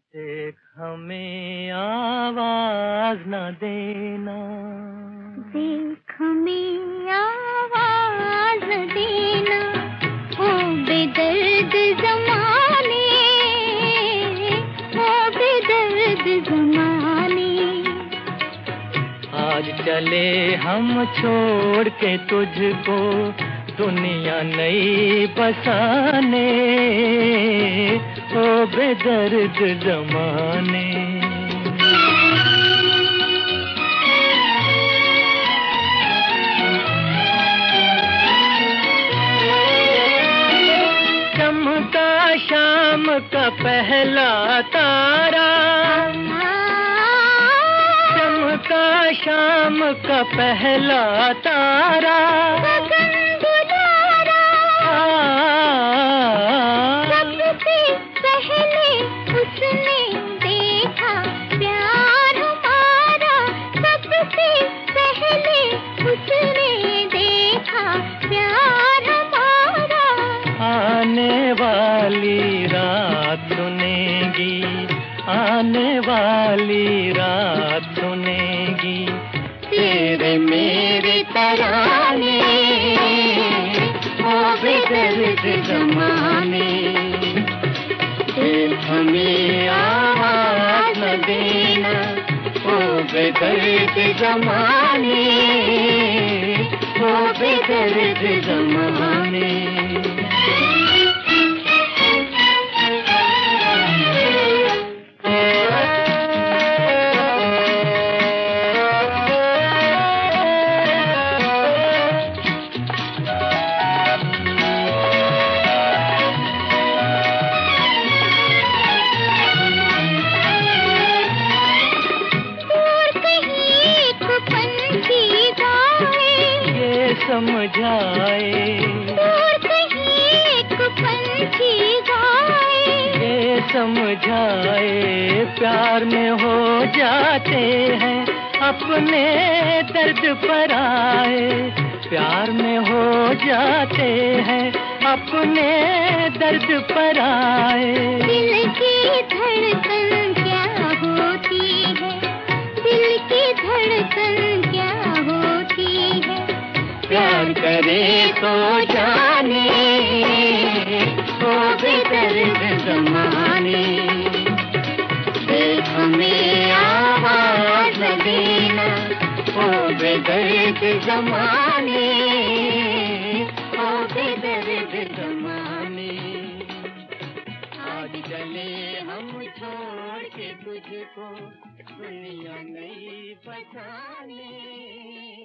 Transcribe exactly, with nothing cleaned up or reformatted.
देख हमें आवाज न देना, देख हमें आवाज न देना, ओ बेदर्द ज़माने, ओ बेदर्द ज़माने। आज चले हम छोड़ के तुझको दुनिया नई बसाने, ओ बेदर्द ज़माने। चमका शाम का पहला तारा, चमका शाम का पहला तारा, सबसे पहले उसने देखा प्यार हमारा, सबसे पहले उसने देखा प्यार हमारा। आने वाली रात सुनेगी, आने वाली रात सुनेगी तेरे मेरे तराने, ओ बेदर्द ज़माने। देख हमें आवाज न देना, ओ बेदर्द ज़माने, ओ बेदर्द ज़माने। समझाए और कहीं एक पंछी गाए, ये समझाए प्यार में हो जाते हैं अपने दर्द पर आए, प्यार में हो जाते हैं अपने दर्द पर आए। दिल की धड़कन क्या होती है, दिल की धड़कन क्या होती है, प्यार करे तो जाने, ओ बेदर्द ज़माने। देख हमें आवाज न देना, ओ बेदर्द ज़माने, ओ बेदर्द ज़माने। आज चले हम छोड़ के तुझको दुनिया नई बसाने।